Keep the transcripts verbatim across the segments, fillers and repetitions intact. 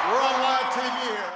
We're on live T V here.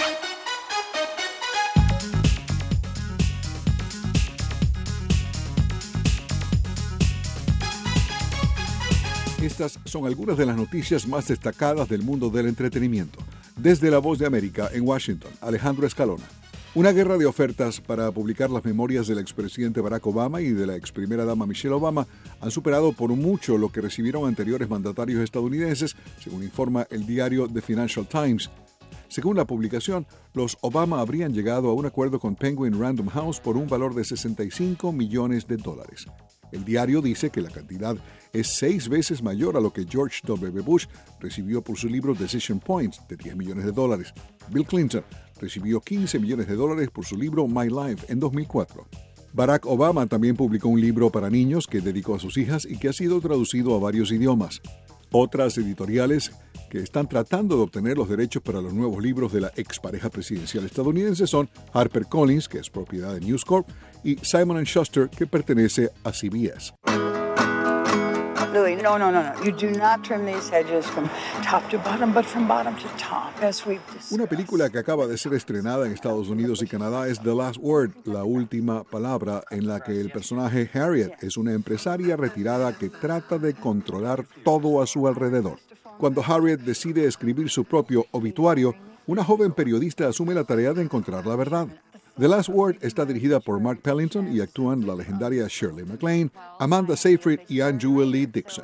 Estas son algunas de las noticias más destacadas del mundo del entretenimiento. Desde La Voz de América, en Washington, Alejandro Escalona. Una guerra de ofertas para publicar las memorias del expresidente Barack Obama y de la ex primera dama Michelle Obama han superado por mucho lo que recibieron anteriores mandatarios estadounidenses, según informa el diario The Financial Times. Según la publicación, los Obama habrían llegado a un acuerdo con Penguin Random House por un valor de sesenta y cinco millones de dólares. El diario dice que la cantidad es seis veces mayor a lo que George W. Bush recibió por su libro Decision Points, de diez millones de dólares. Bill Clinton recibió quince millones de dólares por su libro My Life en dos mil cuatro. Barack Obama también publicó un libro para niños que dedicó a sus hijas y que ha sido traducido a varios idiomas. Otras editoriales que están tratando de obtener los derechos para los nuevos libros de la expareja presidencial estadounidense son HarperCollins, que es propiedad de News Corp, y Simon and Schuster, que pertenece a C B S. Louis, no, no, no, no. You do not trim these hedges from top to bottom, but from bottom to top, as we've discussed. Una película que acaba de ser estrenada en Estados Unidos y Canadá es The Last Word, la última palabra, en la que el personaje Harriet es una empresaria retirada que trata de controlar todo a su alrededor. Cuando Harriet decide escribir su propio obituario, una joven periodista asume la tarea de encontrar la verdad. The Last Word está dirigida por Mark Pellington y actúan la legendaria Shirley MacLaine, Amanda Seyfried y Anne Jewel Lee Dixon.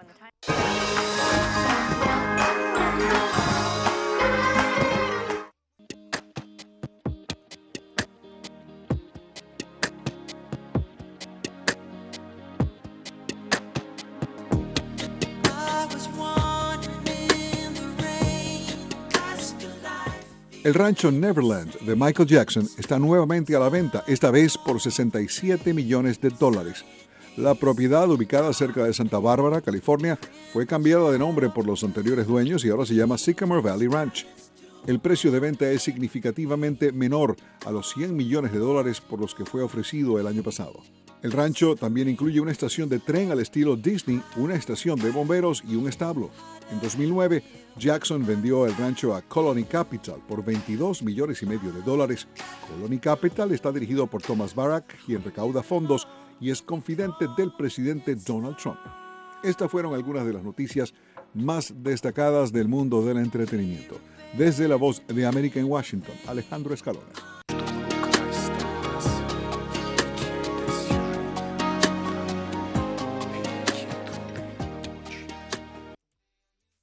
El rancho Neverland de Michael Jackson está nuevamente a la venta, esta vez por sesenta y siete millones de dólares. La propiedad, ubicada cerca de Santa Bárbara, California, fue cambiada de nombre por los anteriores dueños y ahora se llama Sycamore Valley Ranch. El precio de venta es significativamente menor a los cien millones de dólares por los que fue ofrecido el año pasado. El rancho también incluye una estación de tren al estilo Disney, una estación de bomberos y un establo. En dos mil nueve, Jackson vendió el rancho a Colony Capital por veintidós millones y medio de dólares. Colony Capital está dirigido por Thomas Barrack, quien recauda fondos y es confidente del presidente Donald Trump. Estas fueron algunas de las noticias más destacadas del mundo del entretenimiento. Desde La Voz de América en Washington, Alejandro Escalona.